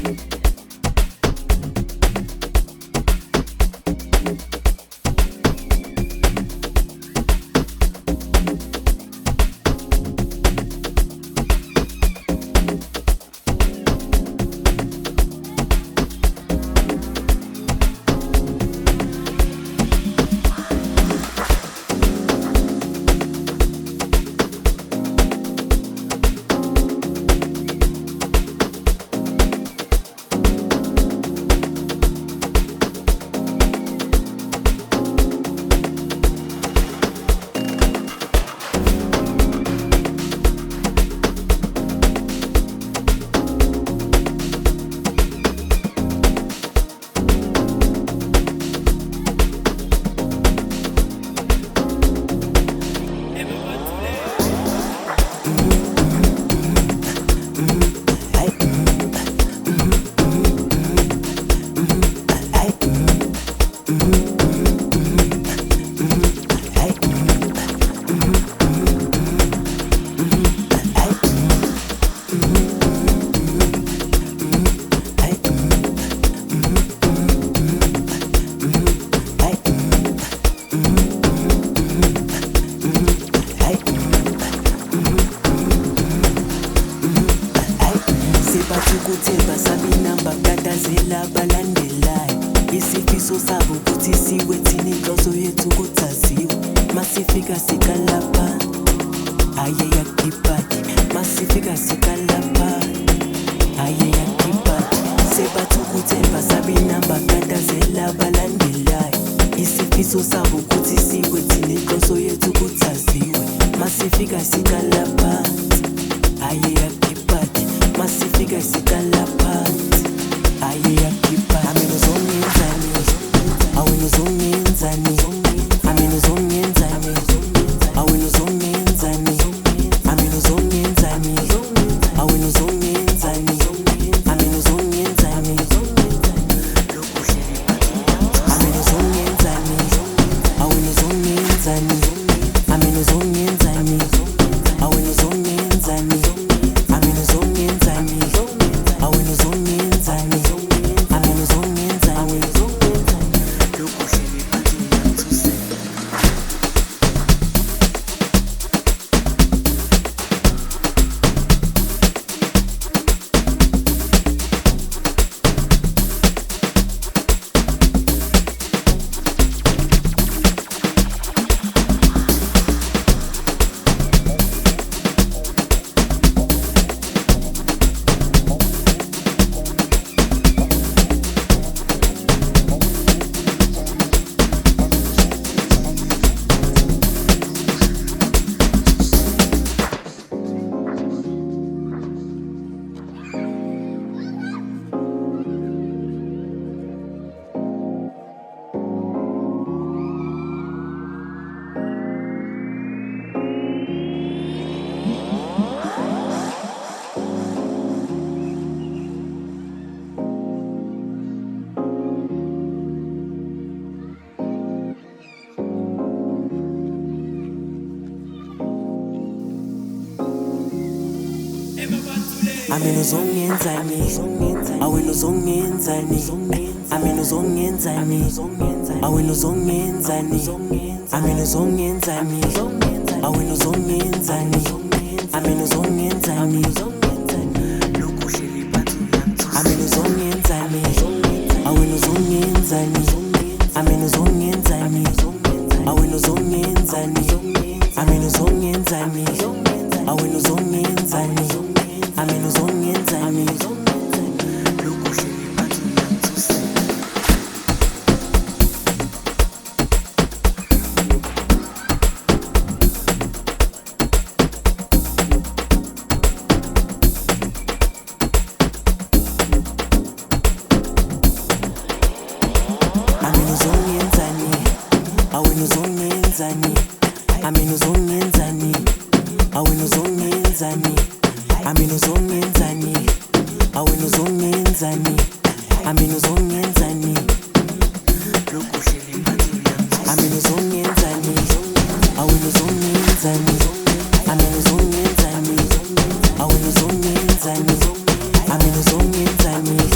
Bathukuthe sabinamba gadazela balandelayo isifiso sabo ukuthi siwe thina inhloso yethu kuthaziwe masifika sikalapha aye yakipati masifika sikalapha aye yakipati sebathukuthe sabinamba gadazela balandelayo isifiso sabo ukuthi siwe thina inhloso yethu kuthaziwe masifika sikalapha aye yakipati masifika sikalapha aye yakipati amino zongenzani awino zongenzani amino zongenzani awino zongenzani amino zongenzani awino zongenzani amino zongenzani amino zongenzani awino zongenzani amino zongenzani awino zongenzani amino zongenzani awino zongenzani amino zongenzani amino zongenzani awino zongenzani amino zongenzani awino zongenzani amino zongenzani awino zongenzani amino zongenzani amino zongenzani awino zongenzani amino zongenzani awino zongenzani amino zongenzani awino zongenzani amino zongenzani amino zongenzani awino zongenzani amino zongenzani awino zongenzani amino zongenzani awino zongenzani amino zongenzani amino zongenzani awino zongenzani amino zongenzani awino zongenzani amino zongenzani